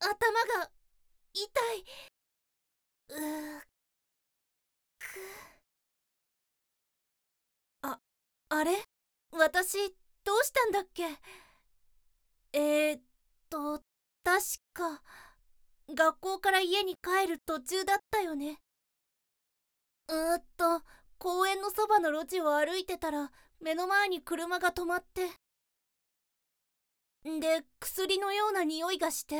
頭が痛い。うーく。あれ、私どうしたんだっけ。えーっと確か学校から家に帰る途中だったよね。公園のそばの路地を歩いてたら目の前に車が止まって、で薬のような匂いがして、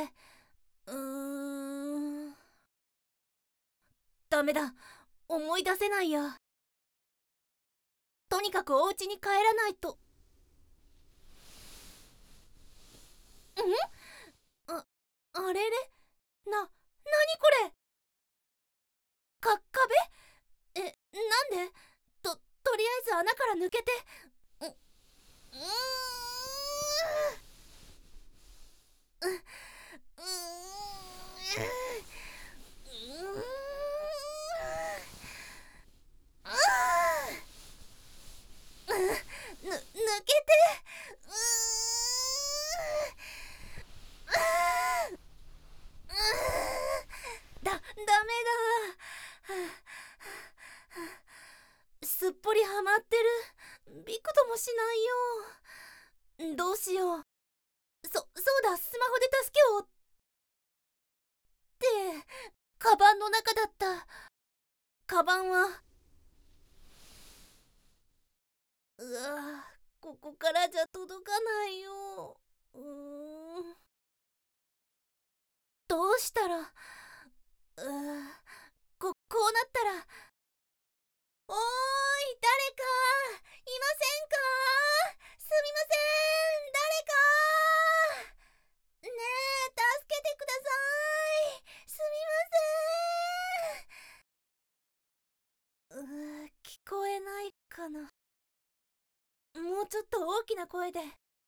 ダメだ、思い出せないや。とにかくお家に帰らないと。ああれれ、なにこれ。壁。なんで。とりあえず穴から抜けて。ううーんう抜けて。うダメだ。すっぽりはまってる。びくともしないよ。どうしよう。そうだ、スマホで助けをって、カバンの中だった。カバンは、ここからじゃ届かないよ。どうしたら。こうなったら。おーい、誰かいませんか。すみません、誰か。ねえ、助けてください。すみません。聞こえないかな。もうちょっと大きな声で。おー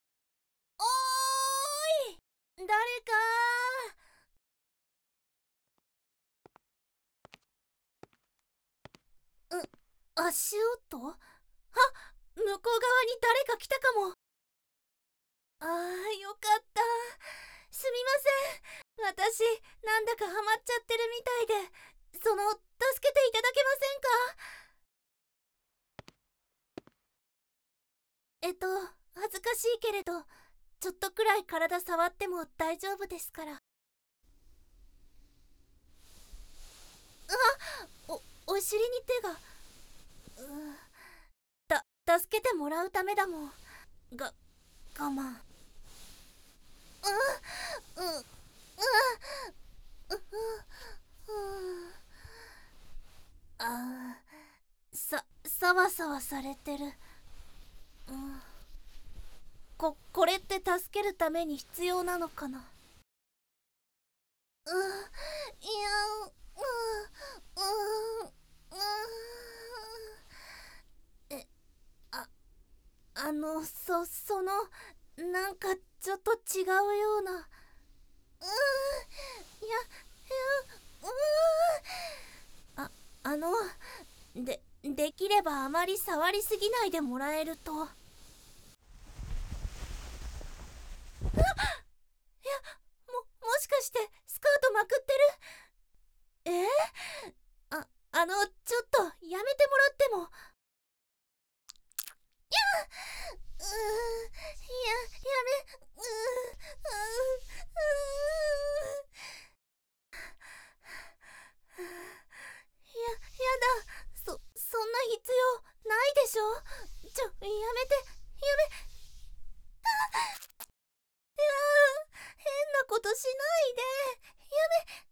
い、誰か。足音。向こう側に誰か来たかも。よかった。すみません。私、なんだかハマっちゃってるみたいで、助けていただけませんか。恥ずかしいけれど、ちょっとくらい体触っても大丈夫ですから。お尻に手が。助けてもらうためだもん。我慢。さわさわされてる。これって助けるために必要なのかな。いや、えあなんかちょっと違うような。いや、あのできればあまり触りすぎないでもらえると。いや、もしかしてスカートまくってる。ちょっとやめてもらっても。やめ。やだ。そんな必要ないでしょ。やめて。やめ。変なことしないで。やめ。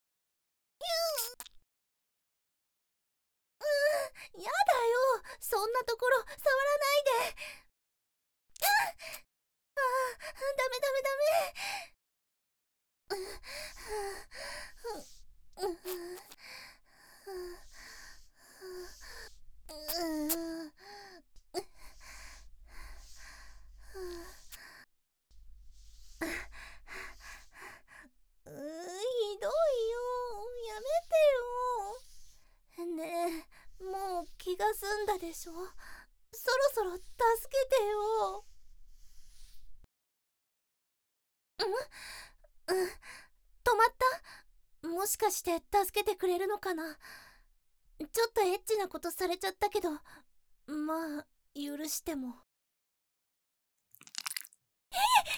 やだよ。そんなところ触らないで。ダメダメダメ。ひどいよ。やめてよ。ねえ、もう気が済んだでしょ。そろそろ助けてよ。 った。もしかして助けてくれるのかな。ちょっとエッチなことされちゃったけど、まあ許しても。